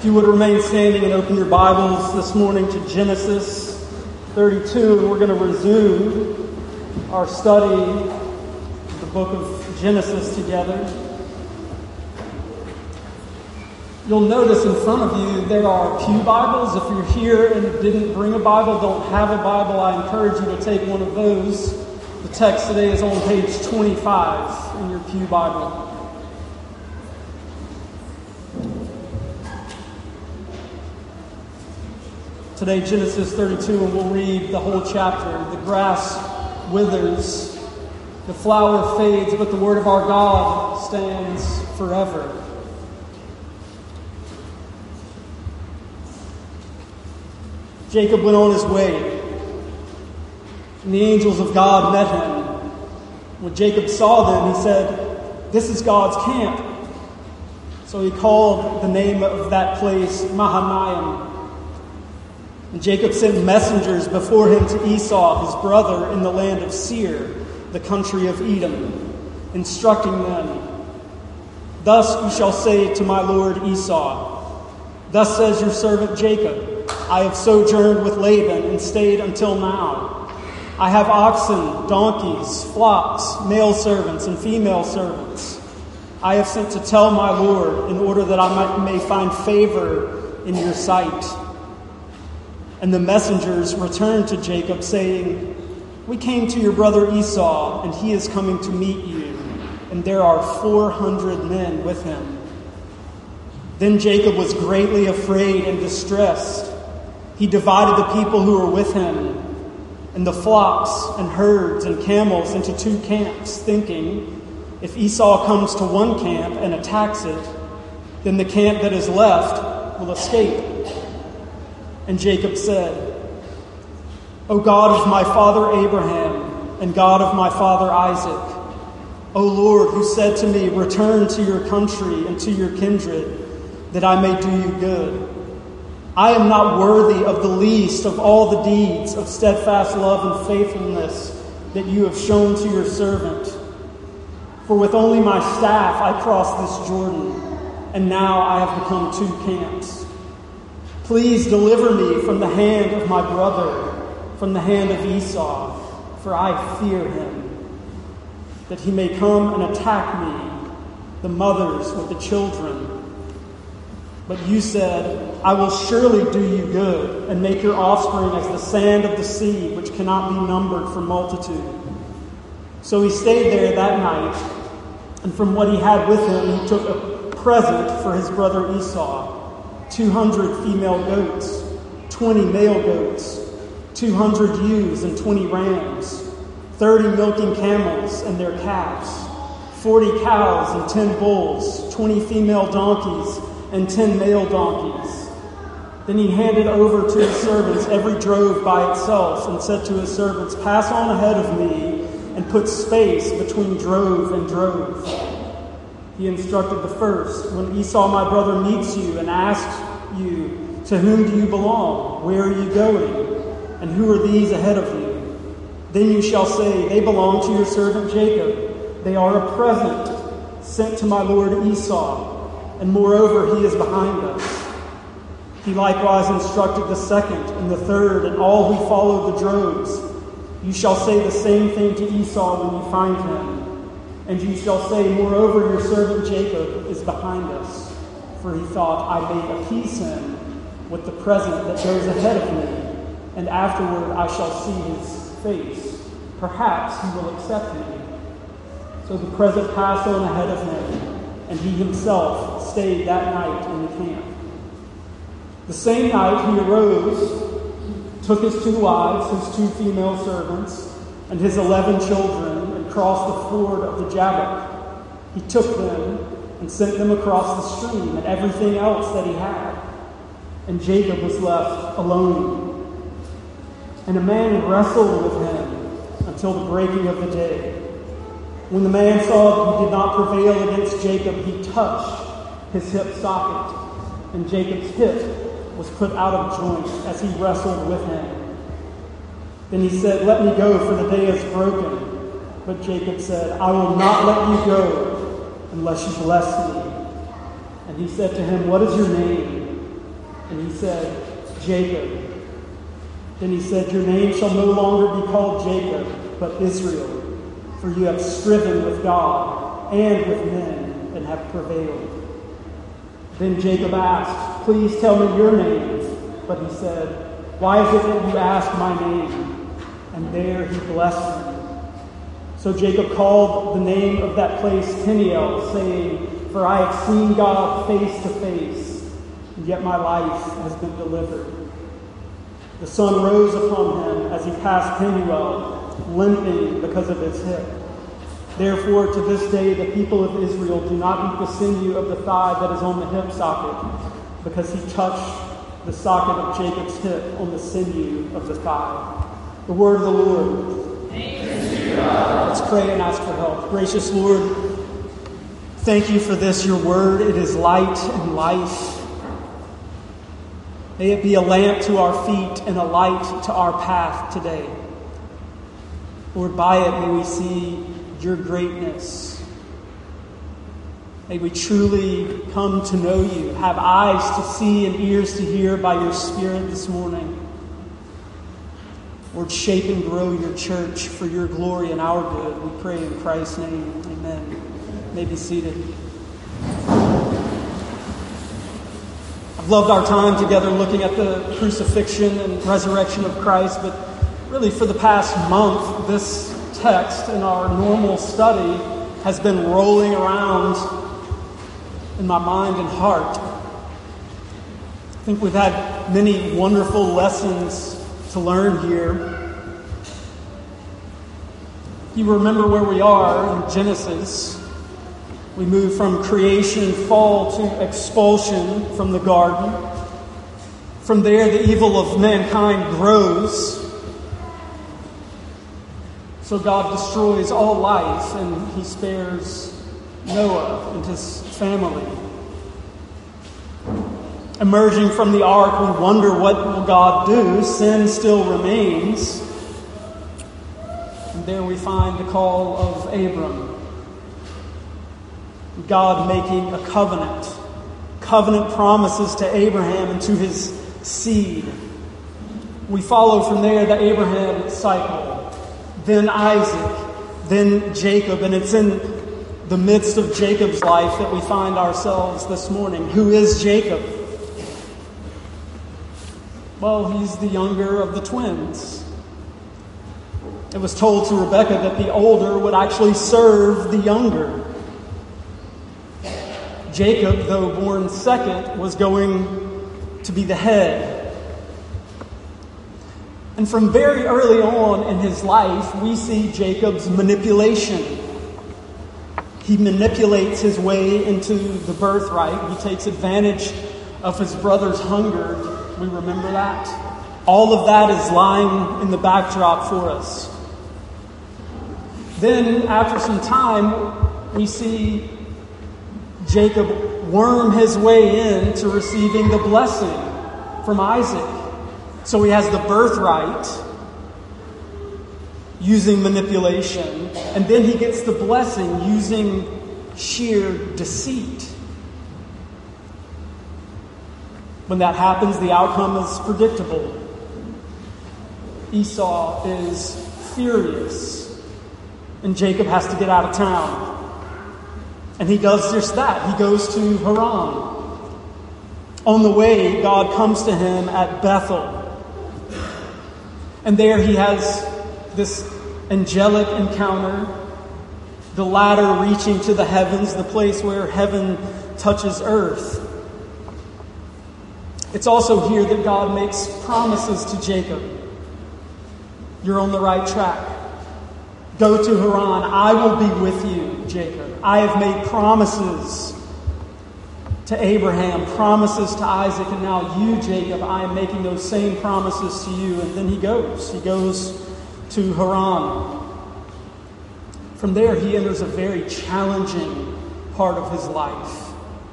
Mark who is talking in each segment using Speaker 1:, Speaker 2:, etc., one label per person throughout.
Speaker 1: If you would remain standing and open your Bibles this morning to Genesis 32, we're going to resume our study of the book of Genesis together. You'll notice in front of you there are pew Bibles. If you're here and didn't bring a Bible, don't have a Bible, I encourage you to take one of those. The text today is on page 25 in your pew Bible. Today, Genesis 32, and we'll read the whole chapter. The grass withers, the flower fades, but the word of our God stands forever. Jacob went on his way, and the angels of God met him. When Jacob saw them, he said, "This is God's camp." So he called the name of that place Mahanaim. And Jacob sent messengers before him to Esau, his brother, in the land of Seir, the country of Edom, instructing them, "Thus you shall say to my lord Esau, Thus says your servant Jacob, I have sojourned with Laban and stayed until now. I have oxen, donkeys, flocks, male servants and female servants. I have sent to tell my lord in order that I may find favor in your sight." And the messengers returned to Jacob, saying, "We came to your brother Esau, and he is coming to meet you, and there are 400 men with him." Then Jacob was greatly afraid and distressed. He divided the people who were with him, and the flocks and herds and camels into two camps, thinking, if Esau comes to one camp and attacks it, then the camp that is left will escape. And Jacob said, "O God of my father Abraham and God of my father Isaac, O Lord, who said to me, 'Return to your country and to your kindred, that I may do you good,' I am not worthy of the least of all the deeds of steadfast love and faithfulness that you have shown to your servant. For with only my staff I crossed this Jordan, and now I have become two camps. Please deliver me from the hand of my brother, from the hand of Esau, for I fear him, that he may come and attack me, the mothers with the children. But you said, I will surely do you good and make your offspring as the sand of the sea, which cannot be numbered for multitude." So he stayed there that night, and from what he had with him, he took a present for his brother Esau, 200 female goats, 20 male goats, 200 ewes and 20 rams, 30 milking camels and their calves, 40 cows and 10 bulls, 20 female donkeys and 10 male donkeys. Then he handed over to his servants every drove by itself and said to his servants, "Pass on ahead of me and put space between drove and drove." He instructed the first, "When Esau my brother meets you and asks you, 'To whom do you belong? Where are you going? And who are these ahead of you?' Then you shall say, 'They belong to your servant Jacob. They are a present sent to my lord Esau, and moreover he is behind us.'" He likewise instructed the second and the third and all who followed the droves. "You shall say the same thing to Esau when you find him. And you shall say, moreover, your servant Jacob is behind us. For he thought, I may appease him with the present that goes ahead of me, and afterward I shall see his face. Perhaps he will accept me." So the present passed on ahead of him, and he himself stayed that night in the camp. The same night he arose, took his 2 wives, his 2 female servants, and his 11 children, and crossed the ford of the Jabbok. He took them and sent them across the stream and everything else that he had. And Jacob was left alone. And a man wrestled with him until the breaking of the day. When the man saw that he did not prevail against Jacob, he touched his hip socket, and Jacob's hip was put out of joint as he wrestled with him. Then he said, "Let me go, for the day is broken." But Jacob said, "I will not let you go unless you bless me." And he said to him, "What is your name?" And he said, Jacob. Then he said, your name shall no longer be called Jacob, but Israel, for you have striven with God and with men and have prevailed. Then Jacob asked, please tell me your name. But he said, why is it that you ask my name? And there he blessed him. So Jacob called the name of that place Peniel, saying, for I have seen God face to face, and yet my life has been delivered. The sun rose upon him as he passed Peniel, limping because of his hip. Therefore, to this day, the people of Israel do not eat the sinew of the thigh that is on the hip socket, because he touched the socket of Jacob's hip on the sinew of the thigh. The word of the Lord.
Speaker 2: Thanks be to God.
Speaker 1: Let's pray and ask for help. Gracious Lord, thank you for this, your word. It is light and life. May it be a lamp to our feet and a light to our path today. Lord, by it may we see your greatness. May we truly come to know you, have eyes to see and ears to hear by your Spirit this morning. Lord, shape and grow your church for your glory and our good. We pray in Christ's name. Amen. You may be seated. I've loved our time together looking at the crucifixion and resurrection of Christ, but really for the past month, this text in our normal study has been rolling around in my mind and heart. I think we've had many wonderful lessons to learn here. You remember where we are in Genesis. We move from creation and fall to expulsion from the garden. From there, the evil of mankind grows. So God destroys all life, and he spares Noah and his family. Emerging from the ark, we wonder, what will God do? Sin still remains. And there we find the call of Abram. God making a covenant. Covenant promises to Abraham and to his seed. We follow from there the Abraham cycle. Then Isaac, then Jacob, and it's in the midst of Jacob's life that we find ourselves this morning. Who is Jacob? Well, he's the younger of the twins. It was told to Rebekah that the older would actually serve the younger. Jacob, though born second, was going to be the head. And from very early on in his life, we see Jacob's manipulation. He manipulates his way into the birthright. He takes advantage of his brother's hunger. We remember that? All of that is lying in the backdrop for us. Then, after some time, we see Jacob worm his way into receiving the blessing from Isaac. So he has the birthright using manipulation, and then he gets the blessing using sheer deceit. When that happens, the outcome is predictable. Esau is furious, and Jacob has to get out of town. And he does just that. He goes to Haran. On the way, God comes to him at Bethel. And there he has this angelic encounter, the ladder reaching to the heavens, the place where heaven touches earth. It's also here that God makes promises to Jacob. You're on the right track. Go to Haran. I will be with you, Jacob. I have made promises to Abraham, promises to Isaac, and now you, Jacob, I am making those same promises to you. And then he goes. He goes to Haran. From there, he enters a very challenging part of his life.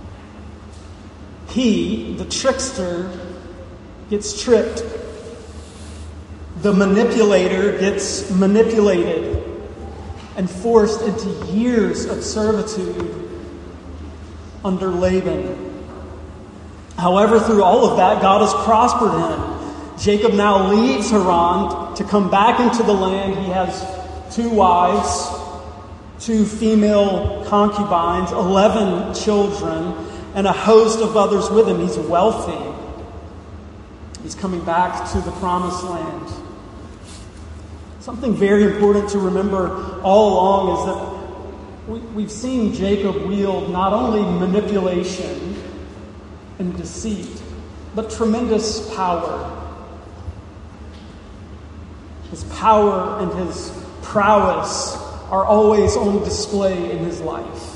Speaker 1: He, the trickster, gets tricked. The manipulator gets manipulated and forced into years of servitude under Laban. However, through all of that, God has prospered him. Jacob now leaves Haran to come back into the land. He has 2 wives, 2 female concubines, 11 children, and a host of others with him. He's wealthy. He's coming back to the promised land. Something very important to remember all along is that we've seen Jacob wield not only manipulation and deceit, but tremendous power. His power and his prowess are always on display in his life.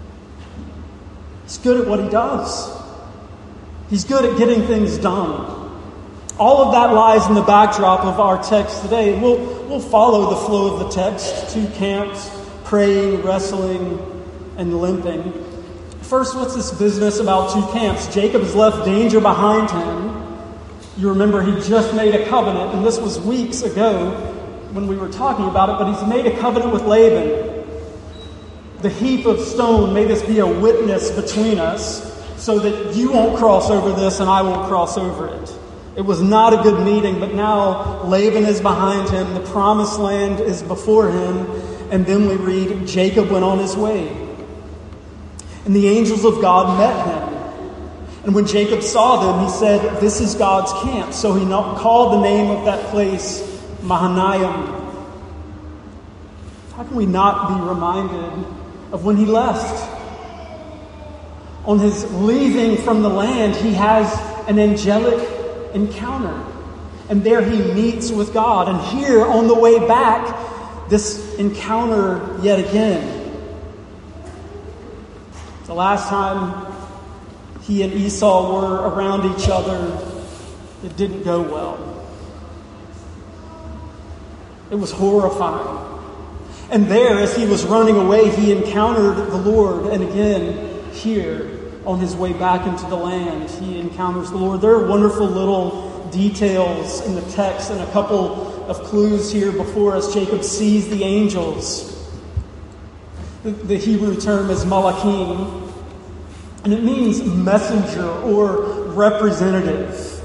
Speaker 1: He's good at what he does. He's good at getting things done. All of that lies in the backdrop of our text today. We'll follow the flow of the text. 2 camps, praying, wrestling, and limping. First, what's this business about 2 camps? Jacob has left danger behind him. You remember he just made a covenant, and this was weeks ago when we were talking about it, but he's made a covenant with Laban. The heap of stone, may this be a witness between us, so that you won't cross over this and I won't cross over it. It was not a good meeting, but now Laban is behind him, the promised land is before him, and then we read, Jacob went on his way. And the angels of God met him. And when Jacob saw them, he said, "This is God's camp." So he called the name of that place Mahanaim. How can we not be reminded of when he left? On his leaving from the land, he has an angelic encounter. And there he meets with God. And here, on the way back, this encounter yet again. The last time he and Esau were around each other, it didn't go well. It was horrifying. And there, as he was running away, he encountered the Lord. And again, here, on his way back into the land, he encounters the Lord. There are wonderful little details in the text and a couple of clues here before us. Jacob sees the angels. The Hebrew term is malachim, and it means messenger or representative.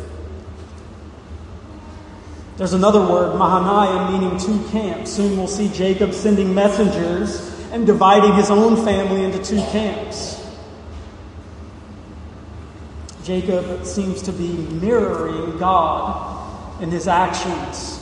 Speaker 1: There's another word, Mahanaim, meaning 2 camps. Soon we'll see Jacob sending messengers and dividing his own family into 2 camps. Jacob seems to be mirroring God in his actions.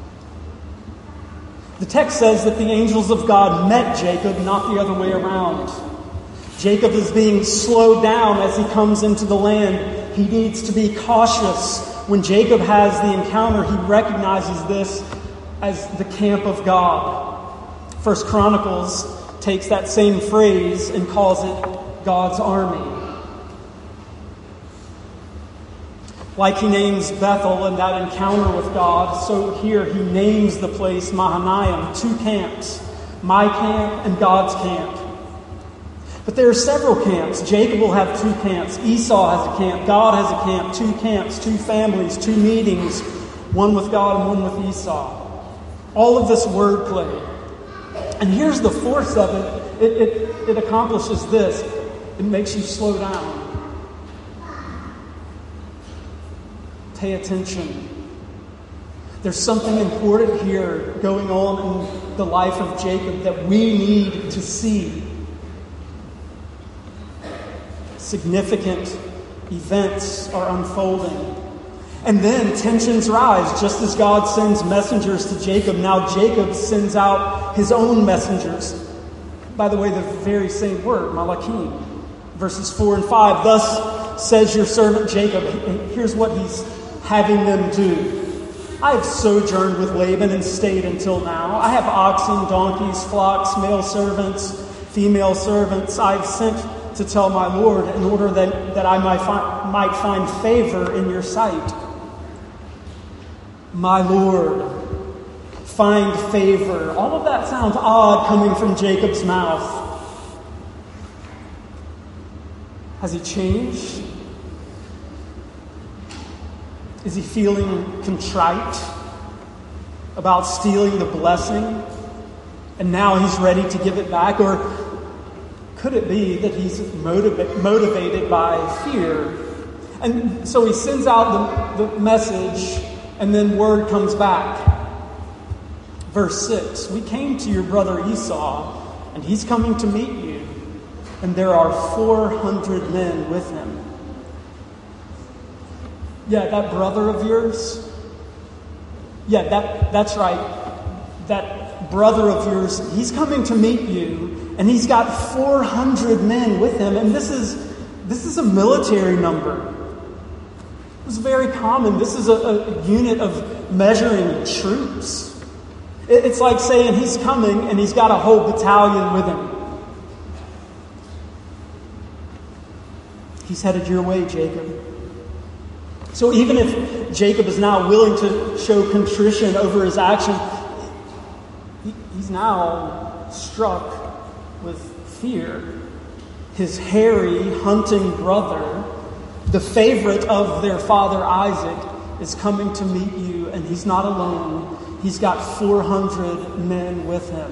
Speaker 1: The text says that the angels of God met Jacob, not the other way around. Jacob is being slowed down as he comes into the land. He needs to be cautious. When Jacob has the encounter, he recognizes this as the camp of God. 1 Chronicles takes that same phrase and calls it God's army. Like he names Bethel in that encounter with God, so here he names the place Mahanaim, 2 camps, my camp and God's camp. But there are several camps. Jacob will have 2 camps. Esau has a camp. God has a camp. 2 camps, 2 families, 2 meetings, one with God and one with Esau. All of this wordplay. And here's the force of it. It accomplishes this. It makes you slow down. Pay attention. There's something important here going on in the life of Jacob that we need to see. Significant events are unfolding. And then tensions rise, just as God sends messengers to Jacob. Now Jacob sends out his own messengers. By the way, the very same word, malachim. Verses 4 and 5. Thus says your servant Jacob. And here's what he's having them do. I have sojourned with Laban and stayed until now. I have oxen, donkeys, flocks, male servants, female servants. I've sent to tell my Lord in order that I might find favor in your sight. My Lord, find favor. All of that sounds odd coming from Jacob's mouth. Has he changed? Is he feeling contrite about stealing the blessing? And now he's ready to give it back? Or could it be that he's motivated by fear? And so he sends out the message, and then word comes back. Verse 6, we came to your brother Esau, and he's coming to meet you, and there are 400 men with him. Yeah, that brother of yours? Yeah, that's right. That brother of yours, he's coming to meet you, and he's got 400 men with him, and this is a military number. It's very common. This is a unit of measuring troops. It's like saying he's coming and he's got a whole battalion with him. He's headed your way, Jacob. So even if Jacob is now willing to show contrition over his action, he's now struck with fear. His hairy, hunting brother, the favorite of their father Isaac, is coming to meet you, and he's not alone. He's got 400 men with him.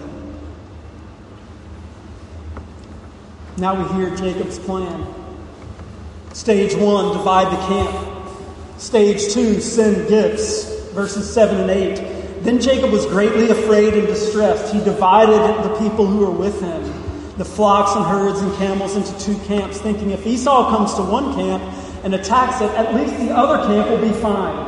Speaker 1: Now we hear Jacob's plan. Stage 1, divide the camp. Stage 2, send gifts. Verses 7 and 8. Then Jacob was greatly afraid and distressed. He divided the people who were with him, the flocks and herds and camels, into 2 camps, thinking if Esau comes to one camp and attacks it, at least the other camp will be fine.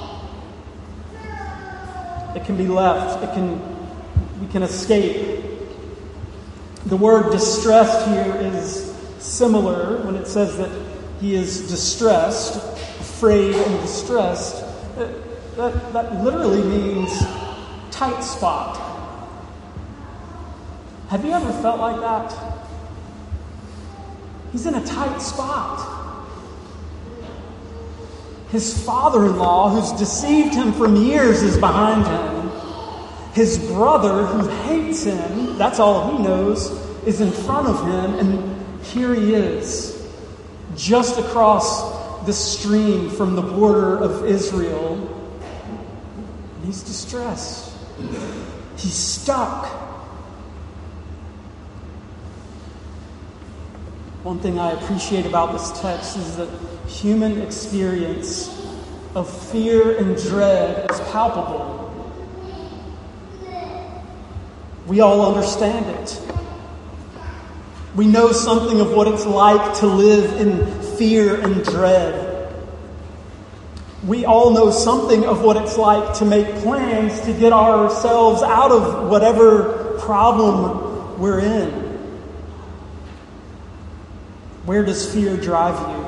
Speaker 1: It can be left. We can escape. The word distressed here is similar when it says that he is distressed, afraid and distressed. That literally means tight spot. Have you ever felt like that? He's in a tight spot. His father-in-law, who's deceived him from years, is behind him. His brother, who hates him, that's all he knows, is in front of him. And here he is, just across the stream from the border of Israel. And he's distressed. He's stuck. One thing I appreciate about this text is that human experience of fear and dread is palpable. We all understand it. We know something of what it's like to live in fear and dread. We all know something of what it's like to make plans to get ourselves out of whatever problem we're in. Where does fear drive you?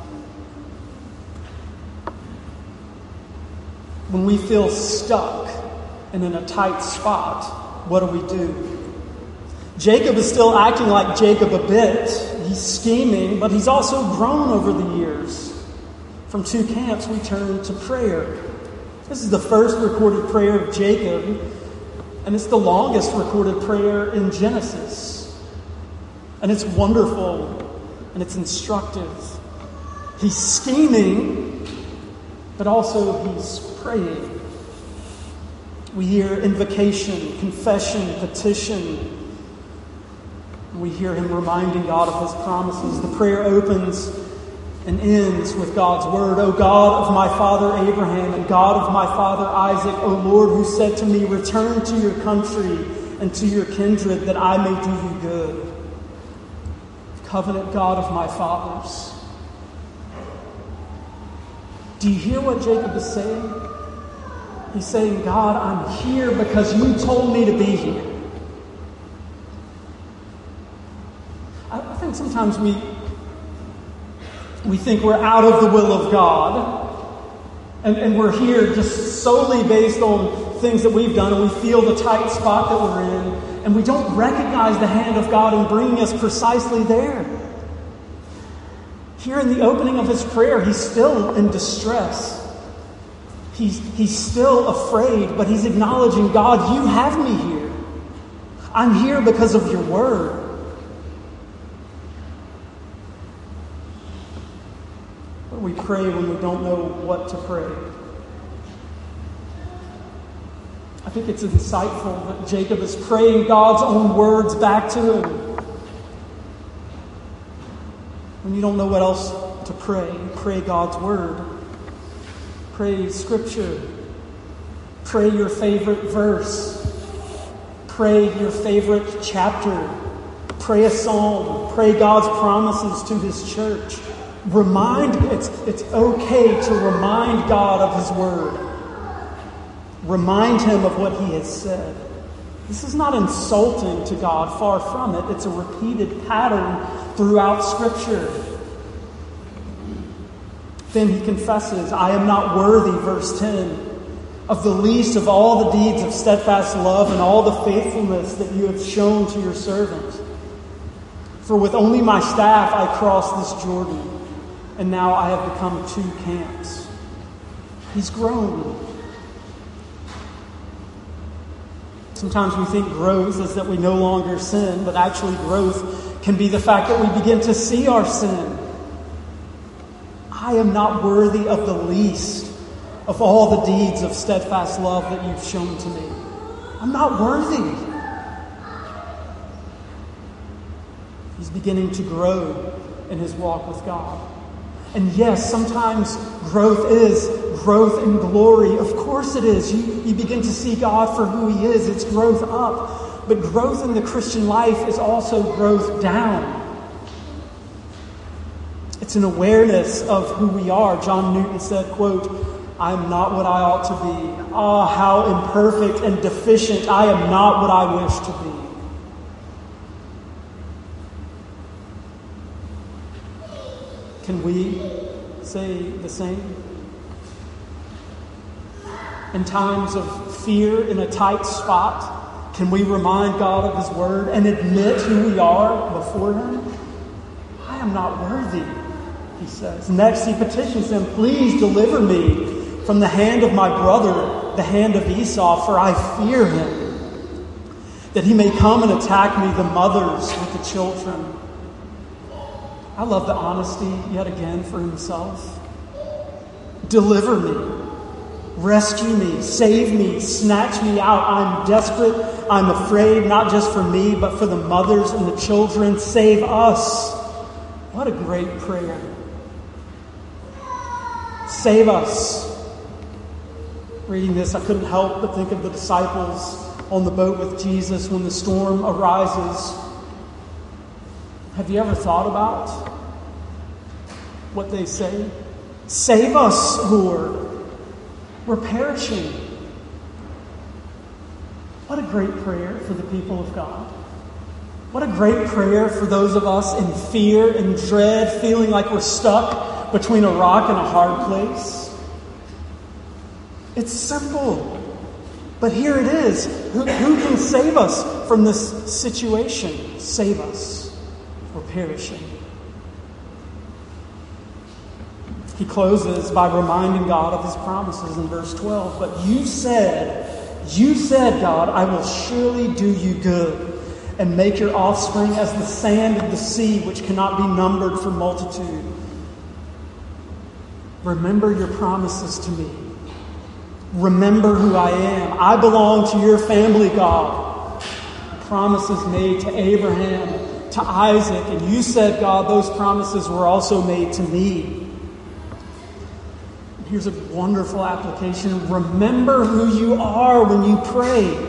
Speaker 1: When we feel stuck and in a tight spot, what do? Jacob is still acting like Jacob a bit. He's scheming, but he's also grown over the years. From 2 camps, we turn to prayer. This is the first recorded prayer of Jacob, and it's the longest recorded prayer in Genesis. And it's wonderful. And it's instructive. He's scheming, but also he's praying. We hear invocation, confession, petition. We hear him reminding God of his promises. The prayer opens and ends with God's word. O God of my father Abraham and God of my father Isaac, O Lord, who said to me, return to your country and to your kindred, that I may do you good. Covenant God of my fathers. Do you hear what Jacob is saying? He's saying, God, I'm here because you told me to be here. I think sometimes we think we're out of the will of God, and we're here just solely based on things that we've done, and we feel the tight spot that we're in, and we don't recognize the hand of God in bringing us precisely there. Here in the opening of his prayer, he's still in distress. He's still afraid, but he's acknowledging, God, you have me here. I'm here because of your word. What do we pray when we don't know what to pray? I think it's insightful that Jacob is praying God's own words back to him. When you don't know what else to pray. Pray God's Word. Pray Scripture. Pray your favorite verse. Pray your favorite chapter. Pray a psalm. Pray God's promises to His church. It's okay to remind God of His Word. Remind Him of what He has said. This is not insulting to God, far from it. It's a repeated pattern throughout Scripture. Then he confesses, I am not worthy, verse 10, of the least of all the deeds of steadfast love and all the faithfulness that you have shown to your servant. For with only my staff I crossed this Jordan, and now I have become two camps. He's grown. Sometimes we think growth is that we no longer sin, but actually growth can be the fact that we begin to see our sin. I am not worthy of the least of all the deeds of steadfast love that you've shown to me. I'm not worthy. He's beginning to grow in his walk with God. And yes, sometimes growth is growth in glory. Of course it is. You begin to see God for who He is. It's growth up. But growth in the Christian life is also growth down. It's an awareness of who we are. John Newton said, quote, I am not what I ought to be. Ah, how imperfect and deficient. I am not what I wish to be. Can we say the same? In times of fear in a tight spot, can we remind God of His Word and admit who we are before Him? I am not worthy, he says. Next, he petitions Him, please deliver me from the hand of my brother, the hand of Esau, for I fear him, that he may come and attack me, the mothers with the children. I love the honesty yet again for himself. Deliver me, rescue me, save me, snatch me out. I'm desperate. I'm afraid, not just for me, but for the mothers and the children. Save us. What a great prayer. Save us. Reading this, I couldn't help but think of the disciples on the boat with Jesus when the storm arises. Have you ever thought about what they say? Save us, Lord. We're perishing. What a great prayer for the people of God. What a great prayer for those of us in fear and dread, feeling like we're stuck between a rock and a hard place. It's simple. But here it is. Who can save us from this situation? Save us. We're perishing. He closes by reminding God of His promises in verse 12. But you said, God, I will surely do you good and make your offspring as the sand of the sea, which cannot be numbered for multitude. Remember your promises to me. Remember who I am. I belong to your family, God. Promises made to Abraham, to Isaac, and you said, God, those promises were also made to me. Here's a wonderful application. Remember who you are when you pray.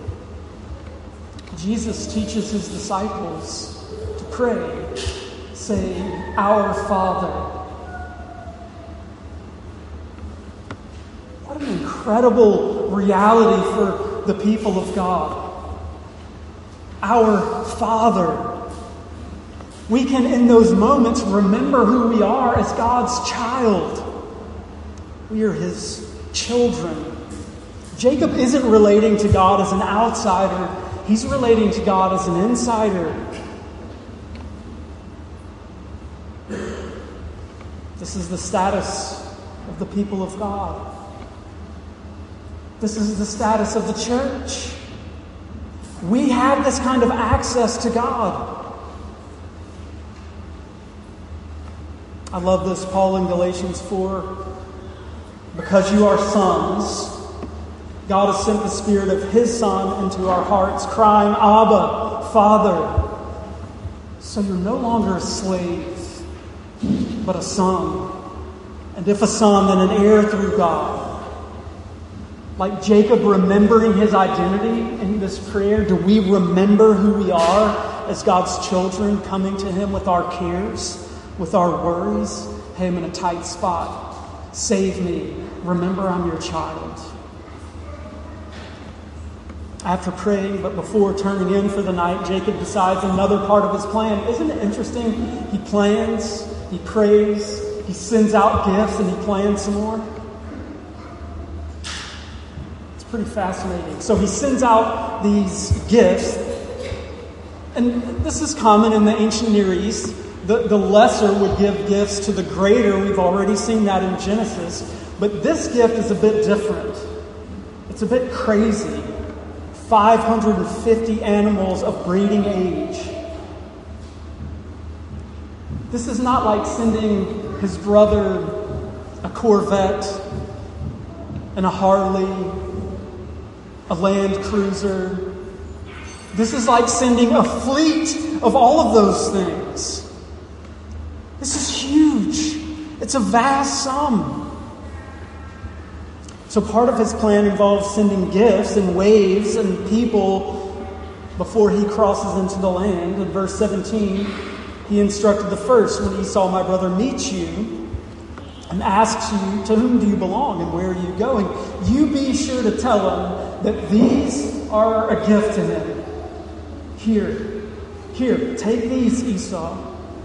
Speaker 1: Jesus teaches His disciples to pray, saying, Our Father. What an incredible reality for the people of God. Our Father. We can, in those moments, remember who we are as God's child. We are His children. Jacob isn't relating to God as an outsider. He's relating to God as an insider. This is the status of the people of God. This is the status of the church. We have this kind of access to God. I love this, Paul in Galatians 4. Because you are sons, God has sent the Spirit of His Son into our hearts, crying, Abba, Father. So you're no longer a slave. but a son. And if a son, then an heir through God. Like Jacob remembering his identity in this prayer, do we remember who we are as God's children, coming to him with our cares, with our worries? Hey, I'm in a tight spot. Save me. Remember, I'm your child. After praying, but before turning in for the night, Jacob decides another part of his plan. Isn't it interesting? He plans, he prays, he sends out gifts, and he plans some more. It's pretty fascinating. So he sends out these gifts, and this is common in the ancient Near East. The lesser would give gifts to the greater. We've already seen that in Genesis. But this gift is a bit different. It's a bit crazy. 550 animals of breeding age. This is not like sending his brother a Corvette and a Harley, a Land Cruiser. This is like sending a fleet of all of those things. This is huge. It's a vast sum. So part of his plan involves sending gifts and waves and people before he crosses into the land. In verse 17, he instructed the first, when Esau, my brother, meets you and asks you, to whom do you belong and where are you going? You be sure to tell him that these are a gift to him. Here, take these, Esau.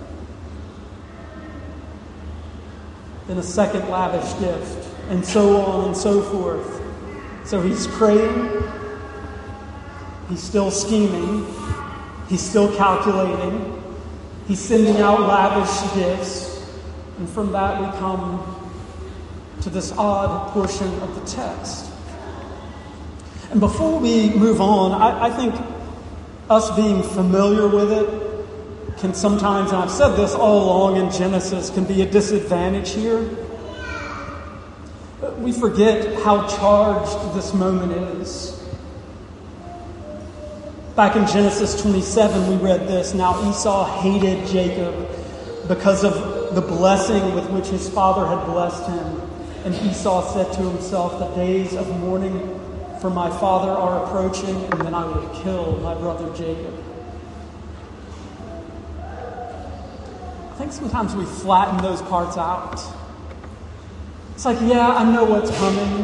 Speaker 1: Then a second lavish gift. And so on and so forth. So he's praying. He's still scheming. He's still calculating. He's sending out lavish gifts. And from that we come to this odd portion of the text. And before we move on, I think us being familiar with it can sometimes, and I've said this all along in Genesis, can be a disadvantage here. We forget how charged this moment is. Back in Genesis 27, we read this. Now Esau hated Jacob because of the blessing with which his father had blessed him. And Esau said to himself, the days of mourning for my father are approaching, and then I will kill my brother Jacob. I think sometimes we flatten those parts out. It's like, yeah, I know what's coming.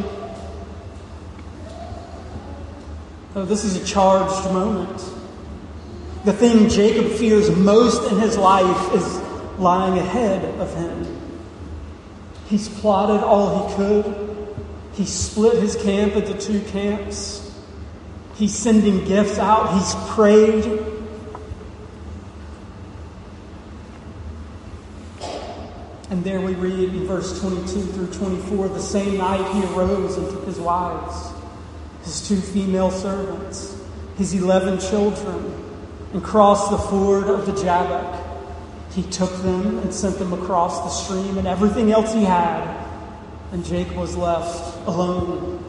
Speaker 1: Oh, this is a charged moment. The thing Jacob fears most in his life is lying ahead of him. He's plotted all he could. He split his camp into two camps. He's sending gifts out. He's prayed. And there we read in verse 22 through 24, the same night he arose and took his wives, his 2 female servants, his 11 children, and crossed the ford of the Jabbok. He took them and sent them across the stream and everything else he had, and Jacob was left alone.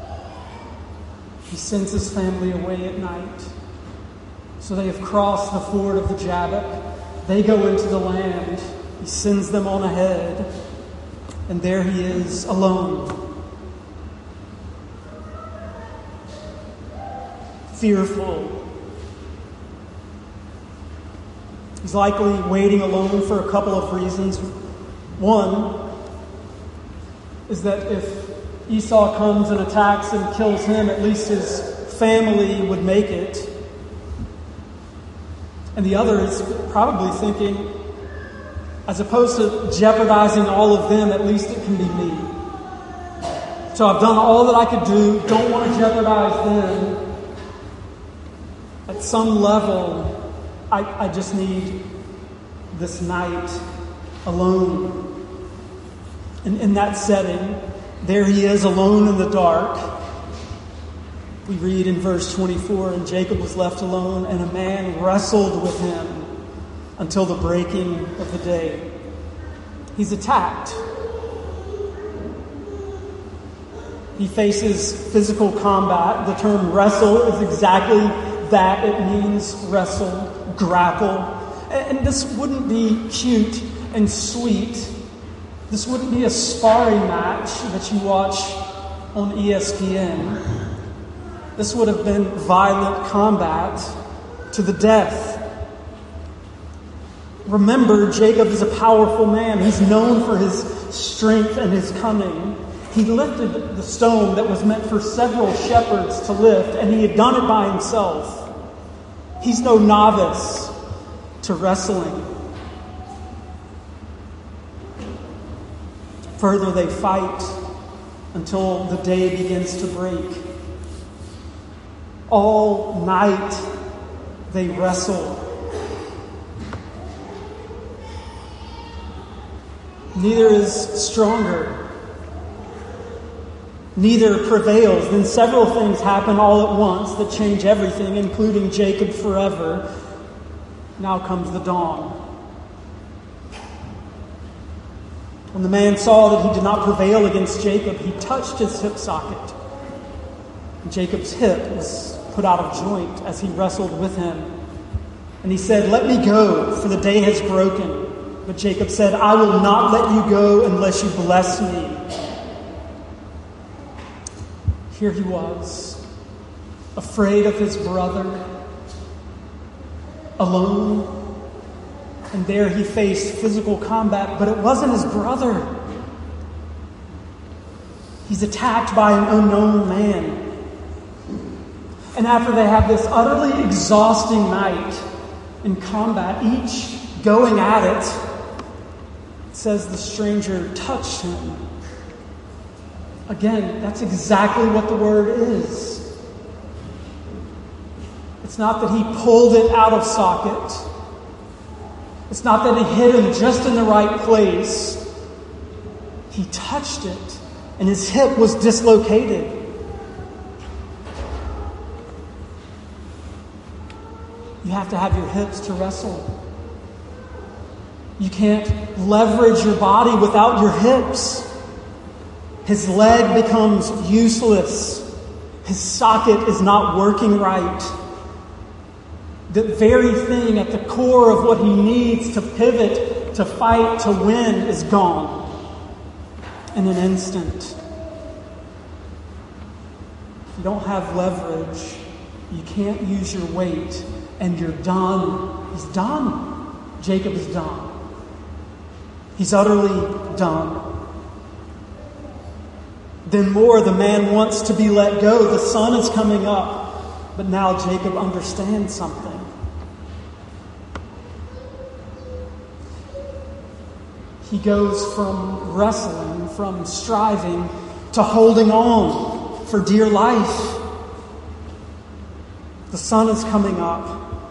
Speaker 1: He sends his family away at night. So they have crossed the ford of the Jabbok. They go into the land. He sends them on ahead, and there he is alone. Fearful. He's likely waiting alone for a couple of reasons. One is that if Esau comes and attacks and kills him, at least his family would make it. And the other is probably thinking, as opposed to jeopardizing all of them, at least it can be me. So I've done all that I could do, don't want to jeopardize them. At some level, I just need this night alone. And in that setting, there he is alone in the dark. We read in verse 24, and Jacob was left alone, and a man wrestled with him until the breaking of the day. He's attacked. He faces physical combat. The term wrestle is exactly that. It means wrestle, grapple. And this wouldn't be cute and sweet. This wouldn't be a sparring match that you watch on ESPN. This would have been violent combat to the death. Remember, Jacob is a powerful man. He's known for his strength and his cunning. He lifted the stone that was meant for several shepherds to lift, and he had done it by himself. He's no novice to wrestling. Further, they fight until the day begins to break. All night they wrestle. Neither is stronger. Neither prevails. Then several things happen all at once that change everything, including Jacob forever. Now comes the dawn. When the man saw that he did not prevail against Jacob, he touched his hip socket. Jacob's hip was put out of joint as he wrestled with him. And he said, "Let me go, for the day has broken." But Jacob said, "I will not let you go unless you bless me." Here he was, afraid of his brother, alone. And there he faced physical combat, but it wasn't his brother. He's attacked by an unknown man. And after they have this utterly exhausting night in combat, each going at it, it says the stranger touched him. Again, that's exactly what the word is. It's not that he pulled it out of socket. It's not that he hit him just in the right place. He touched it, and his hip was dislocated. You have to have your hips to wrestle. You can't leverage your body without your hips. His leg becomes useless. His socket is not working right. The very thing at the core of what he needs to pivot, to fight, to win is gone in an instant. If you don't have leverage, you can't use your weight, and you're done. He's done. Jacob is done. He's utterly done. Then more, the man wants to be let go. The sun is coming up. But now Jacob understands something. He goes from wrestling, from striving, to holding on for dear life. The sun is coming up.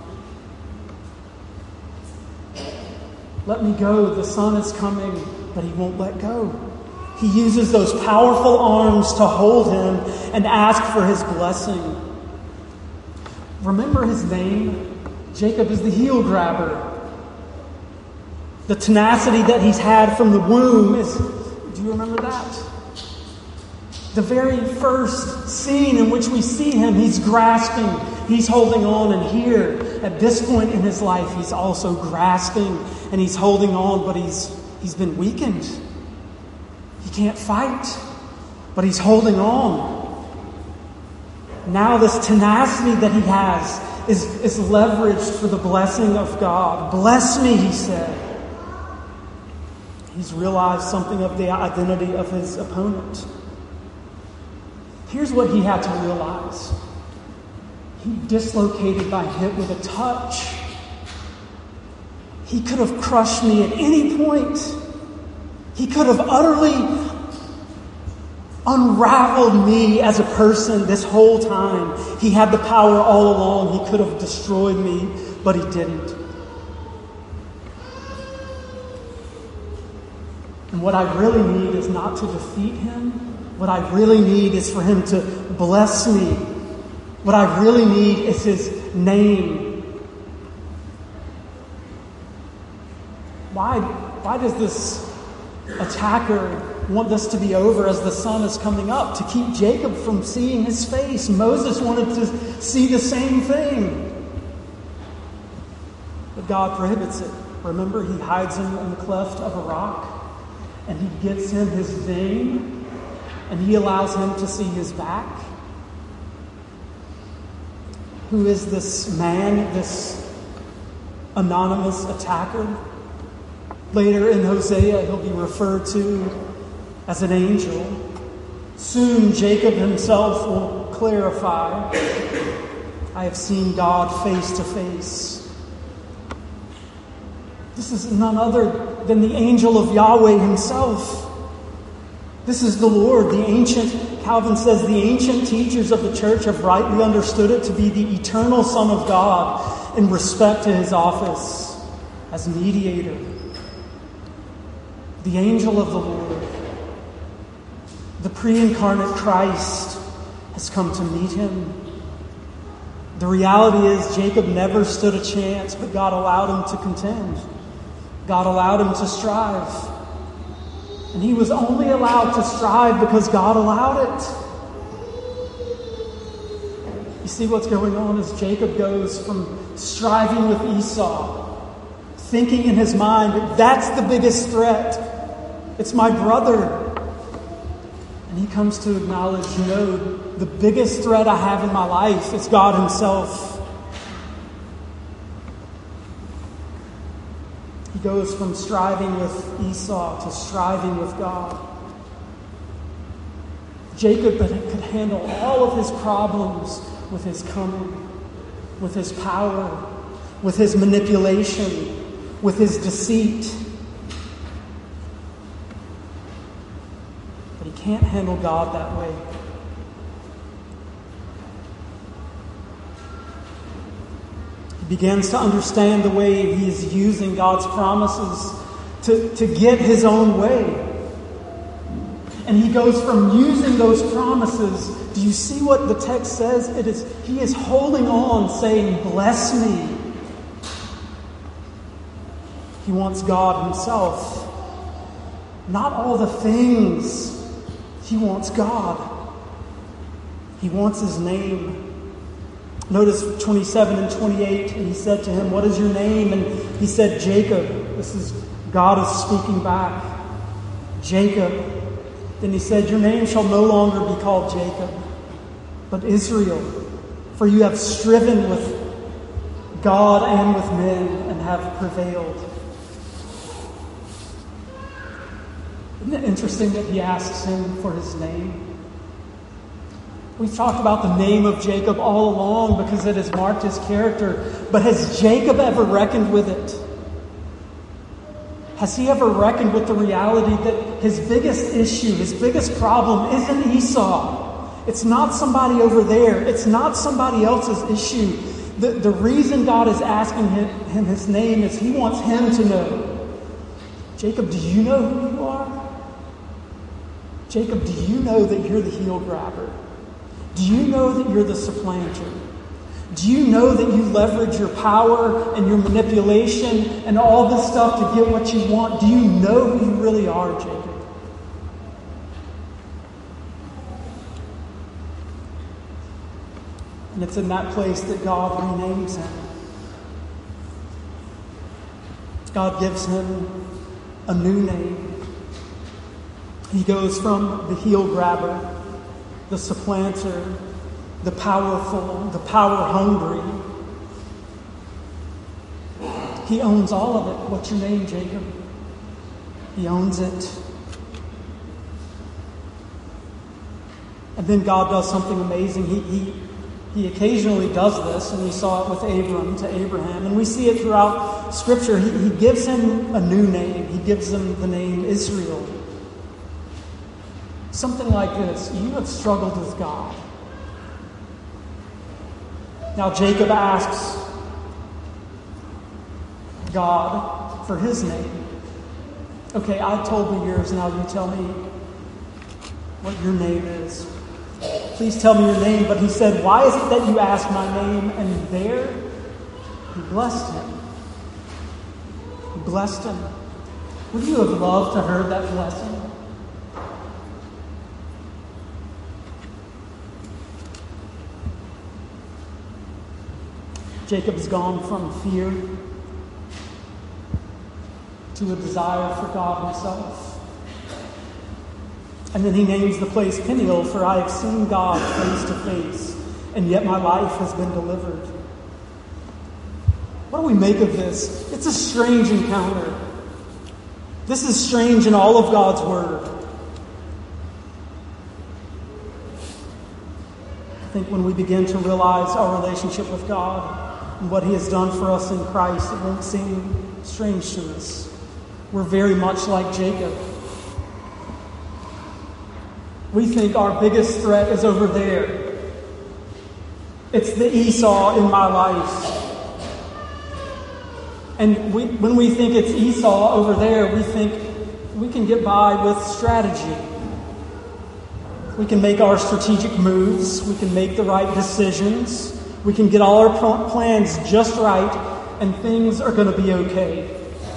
Speaker 1: Let me go. The sun is coming, but he won't let go. He uses those powerful arms to hold him and ask for his blessing. Remember his name? Jacob is the heel grabber. The tenacity that he's had from the womb is... Do you remember that? The very first scene in which we see him, he's grasping, he's holding on, and here, at this point in his life, he's also grasping and he's holding on, but he's been weakened. He can't fight, but he's holding on. Now this tenacity that he has is leveraged for the blessing of God. Bless me, he said. He's realized something of the identity of his opponent. Here's what he had to realize. He dislocated my hip with a touch. He could have crushed me at any point. He could have utterly unraveled me as a person this whole time. He had the power all along. He could have destroyed me, but he didn't. And what I really need is not to defeat him. What I really need is for him to bless me. What I really need is his name. Why does this attacker want this to be over as the sun is coming up? To keep Jacob from seeing his face. Moses wanted to see the same thing. But God prohibits it. Remember, he hides him in the cleft of a rock, and he gives him his name, and he allows him to see his back. Who is this man, this anonymous attacker? Later in Hosea, he'll be referred to as an angel. Soon, Jacob himself will clarify, I have seen God face to face. This is none other than the angel of Yahweh himself. This is the Lord, the ancient, Calvin says, the ancient teachers of the church have rightly understood it to be the eternal Son of God in respect to his office as mediator. The angel of the Lord, the pre-incarnate Christ, has come to meet him. The reality is Jacob never stood a chance, but God allowed him to contend. God allowed him to strive. And he was only allowed to strive because God allowed it. You see what's going on is Jacob goes from striving with Esau, thinking in his mind that that's the biggest threat. It's my brother. And he comes to acknowledge, the biggest threat I have in my life is God himself. He goes from striving with Esau to striving with God. Jacob could handle all of his problems with his cunning, with his power, with his manipulation, with his deceit. But he can't handle God that way. He begins to understand the way he is using God's promises to get his own way. And he goes from using those promises. Do you see what the text says? He is holding on, saying, bless me. He wants God himself. Not all the things. He wants God. He wants his name. Notice 27 and 28, and he said to him, what is your name? And he said, Jacob. This is God is speaking back. Jacob. Then he said, your name shall no longer be called Jacob, but Israel. For you have striven with God and with men and have prevailed. Isn't it interesting that he asks him for his name? We've talked about the name of Jacob all along because it has marked his character. But has Jacob ever reckoned with it? Has he ever reckoned with the reality that his biggest issue, his biggest problem isn't Esau? It's not somebody over there. It's not somebody else's issue. The reason God is asking him his name is he wants him to know. Jacob, do you know who you are? Jacob, do you know that you're the heel grabber? Do you know that you're the supplanter? Do you know that you leverage your power and your manipulation and all this stuff to get what you want? Do you know who you really are, Jacob? And it's in that place that God renames him. God gives him a new name. He goes from the heel grabber, the supplanter, the powerful, the power hungry. He owns all of it. What's your name, Jacob? He owns it. And then God does something amazing. He occasionally does this, and we saw it with Abram to Abraham, and we see it throughout Scripture. He gives him a new name. He gives him the name Israel. Something like this: you have struggled with God. Now Jacob asks God for his name. Okay, I told me yours, now you tell me what your name is. Please tell me your name. But he said, why is it that you ask my name? And there he blessed him. He blessed him. Would you have loved to have heard that blessing? Jacob has gone from fear to a desire for God himself. And then he names the place Peniel, for I have seen God face to face, and yet my life has been delivered. What do we make of this? It's a strange encounter. This is strange in all of God's word. I think when we begin to realize our relationship with God and what he has done for us in Christ, it won't seem strange to us. We're very much like Jacob. We think our biggest threat is over there. It's the Esau in my life. And when we think it's Esau over there, we think we can get by with strategy. We can make our strategic moves. We can make the right decisions. We can get all our plans just right, and things are going to be okay.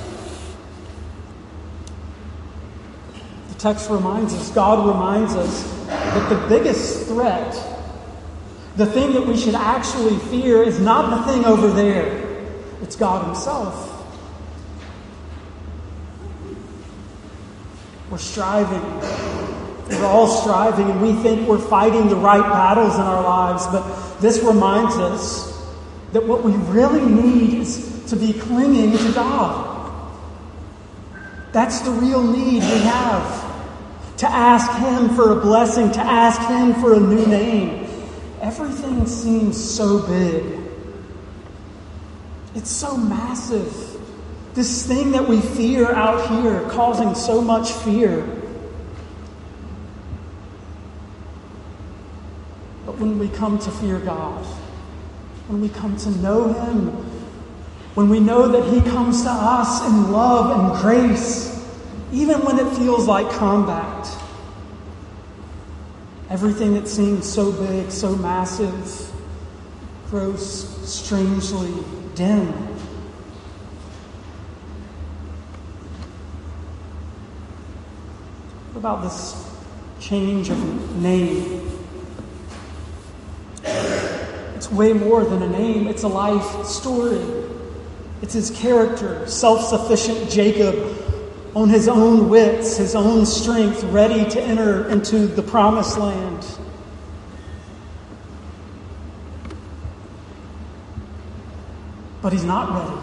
Speaker 1: The text reminds us, God reminds us that the biggest threat, the thing that we should actually fear, is not the thing over there. It's God himself. We're striving. We're all striving, and we think we're fighting the right battles in our lives. But this reminds us that what we really need is to be clinging to God. That's the real need we have. To ask him for a blessing, to ask him for a new name. Everything seems so big. It's so massive. This thing that we fear out here, causing so much fear. But when we come to fear God, when we come to know him, when we know that he comes to us in love and grace, even when it feels like combat, everything that seems so big, so massive, grows strangely dim. What about this change of name? It's way more than a name. It's a life story. It's his character, self-sufficient Jacob, on his own wits, his own strength, ready to enter into the promised land. But he's not ready.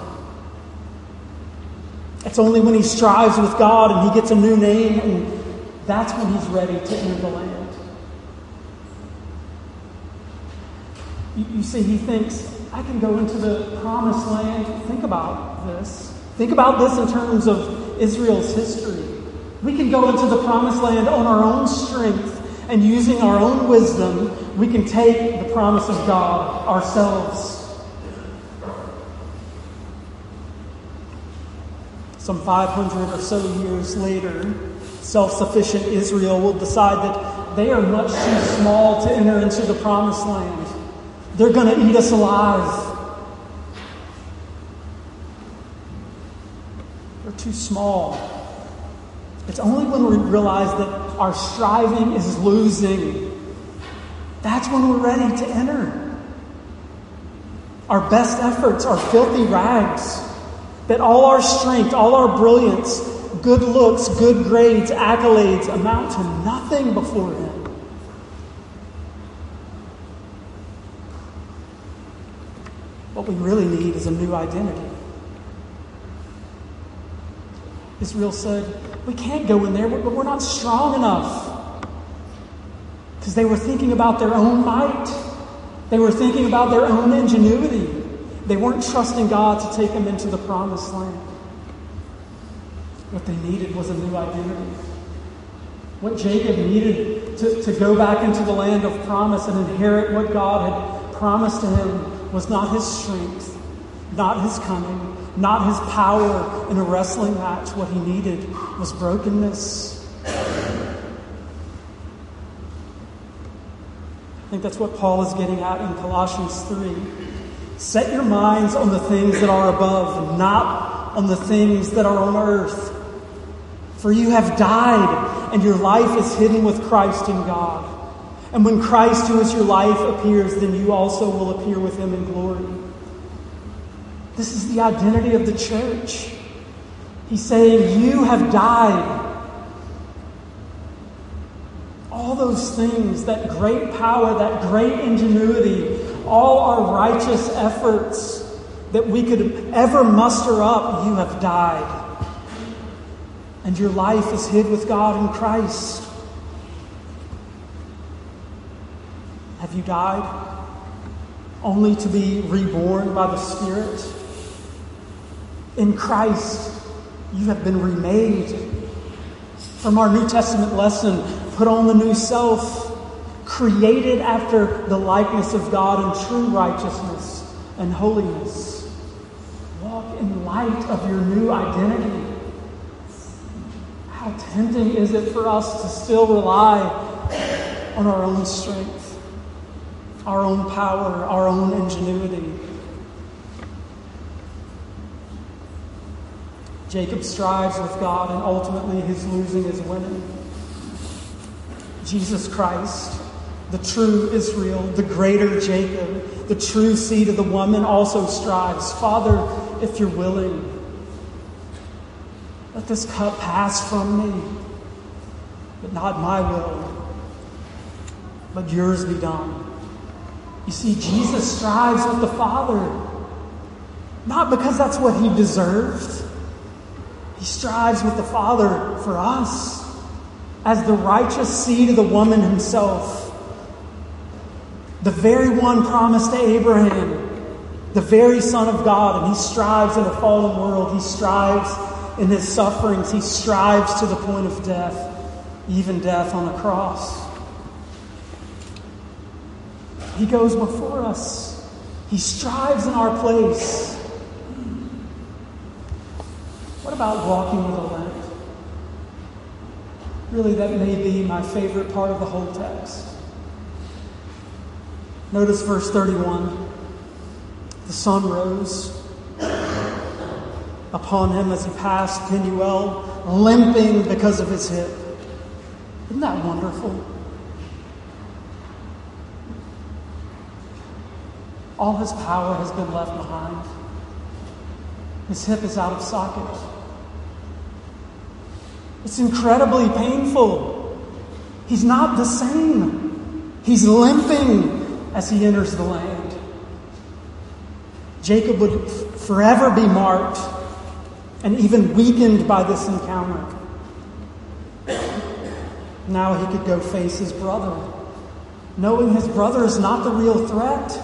Speaker 1: It's only when he strives with God and he gets a new name, and that's when he's ready to enter the land. You see, he thinks, I can go into the promised land. Think about this. Think about this in terms of Israel's history. We can go into the promised land on our own strength, and using our own wisdom, we can take the promise of God ourselves. Some 500 or so years later, self-sufficient Israel will decide that they are much too small to enter into the promised land. They're going to eat us alive. They're too small. It's only when we realize that our striving is losing, that's when we're ready to enter. Our best efforts are filthy rags. That all our strength, all our brilliance, good looks, good grades, accolades amount to nothing before him. What we really need is a new identity. Israel said, we can't go in there, but we're not strong enough. Because they were thinking about their own might. They were thinking about their own ingenuity. They weren't trusting God to take them into the promised land. What they needed was a new identity. What Jacob needed to go back into the land of promise and inherit what God had promised to him was not his strength, not his cunning, not his power in a wrestling match. What he needed was brokenness. I think that's what Paul is getting at in Colossians 3. Set your minds on the things that are above, not on the things that are on earth. For you have died, and your life is hidden with Christ in God. And when Christ, who is your life, appears, then you also will appear with him in glory. This is the identity of the church. He's saying, you have died. All those things, that great power, that great ingenuity, all our righteous efforts that we could ever muster up, you have died. And your life is hid with God in Christ. Have you died only to be reborn by the Spirit? In Christ, you have been remade. From our New Testament lesson, put on the new self, created after the likeness of God in true righteousness and holiness. Walk in light of your new identity. How tempting is it for us to still rely on our own strength, our own power, our own ingenuity. Jacob strives with God, and ultimately his losing is winning. Jesus Christ, the true Israel, the greater Jacob, the true seed of the woman, also strives. Father, if you're willing, let this cup pass from me, but not my will, but yours be done. You see, Jesus strives with the Father, not because that's what he deserved. He strives with the Father for us as the righteous seed of the woman himself, the very one promised to Abraham, the very Son of God. And he strives in a fallen world. He strives in his sufferings. He strives to the point of death, even death on a cross. He goes before us. He strives in our place. What about walking with a limp? Really, that may be my favorite part of the whole text. Notice verse 31. The sun rose upon him as he passed Penuel, limping because of his hip. Isn't that wonderful? All his power has been left behind. His hip is out of socket. It's incredibly painful. He's not the same. He's limping as he enters the land. Jacob would forever be marked and even weakened by this encounter. Now he could go face his brother, knowing his brother is not the real threat.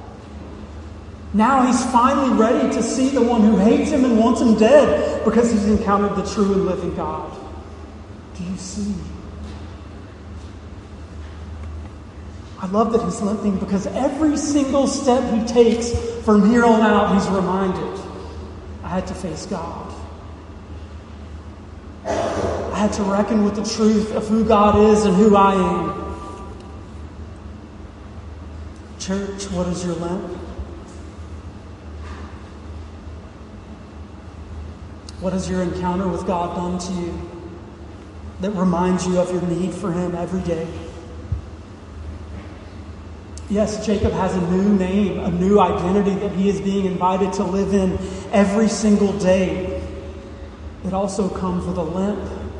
Speaker 1: Now he's finally ready to see the one who hates him and wants him dead because he's encountered the true and living God. Do you see? I love that he's limping because every single step he takes from here on out, he's reminded, I had to face God. I had to reckon with the truth of who God is and who I am. Church, what is your limp? What has your encounter with God done to you that reminds you of your need for him every day? Yes, Jacob has a new name, a new identity that he is being invited to live in every single day. It also comes with a limp.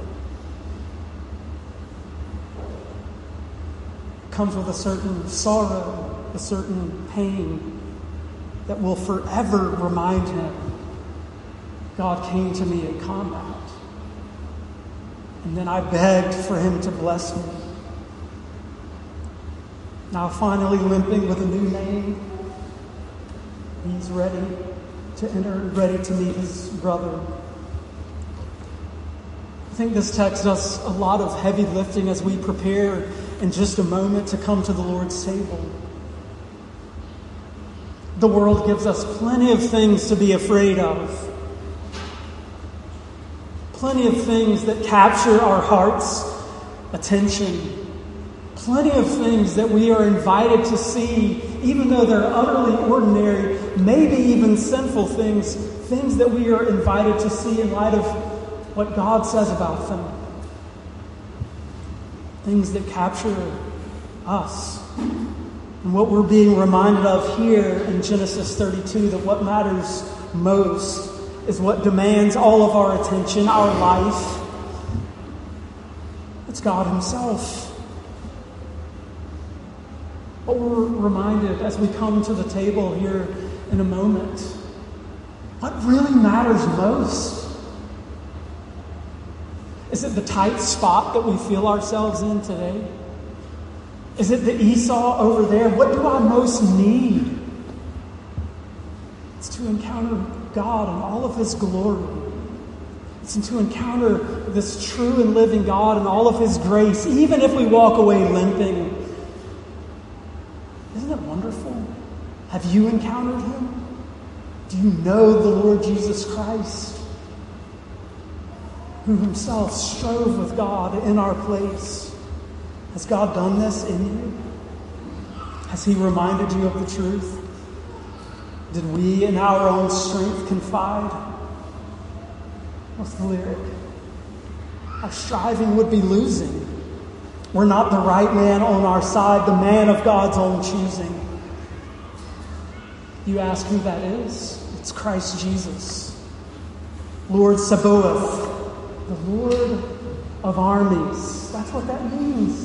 Speaker 1: It comes with a certain sorrow, a certain pain that will forever remind him, God came to me in combat. And then I begged for him to bless me. Now finally limping with a new name, he's ready to enter, ready to meet his brother. I think this text does a lot of heavy lifting as we prepare in just a moment to come to the Lord's table. The world gives us plenty of things to be afraid of. Plenty of things that capture our heart's attention. Plenty of things that we are invited to see, even though they're utterly ordinary, maybe even sinful things, things that we are invited to see in light of what God says about them. Things that capture us. And what we're being reminded of here in Genesis 32, that what matters most is what demands all of our attention, our life. It's God himself. But we're reminded as we come to the table here in a moment, what really matters most? Is it the tight spot that we feel ourselves in today? Is it the Esau over there? What do I most need? It's to encounter God in all of his glory. It's to encounter this true and living God in all of his grace, even if we walk away limping. Isn't it wonderful? Have you encountered him? Do you know the Lord Jesus Christ, who himself strove with God in our place? Has God done this in you? Has he reminded you of the truth? Did we in our own strength confide? What's the lyric? Our striving would be losing. We're not the right man on our side, the man of God's own choosing. You ask who that is? It's Christ Jesus. Lord Sabaoth, the Lord of armies. That's what that means.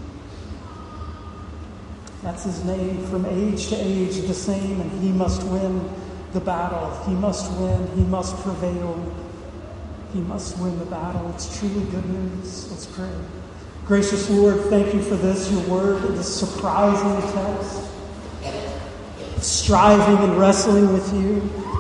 Speaker 1: That's his name. From age to age the same, and he must win the battle. He must win. He must prevail. He must win the battle. It's truly good news. Let's pray. Gracious Lord, thank you for this, your word, this surprising text. Striving and wrestling with you.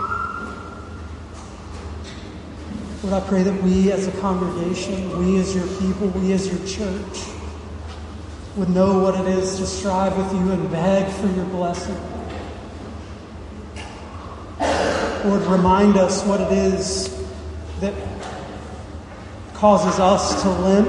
Speaker 1: Lord, I pray that we as a congregation, we as your people, we as your church, would know what it is to strive with you and beg for your blessing. Lord, remind us what it is that causes us to limp.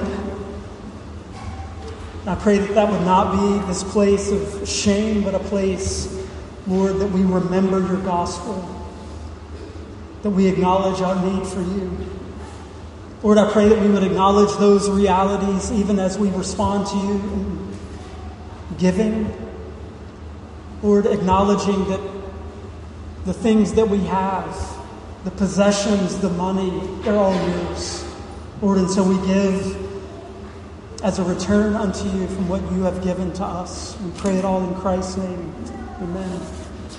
Speaker 1: And I pray that that would not be this place of shame, but a place, Lord, that we remember your gospel, that we acknowledge our need for you. Lord, I pray that we would acknowledge those realities even as we respond to you in giving. Lord, acknowledging that the things that we have, the possessions, the money, they're all yours. Lord, and so we give as a return unto you from what you have given to us. We pray it all in Christ's name. Amen.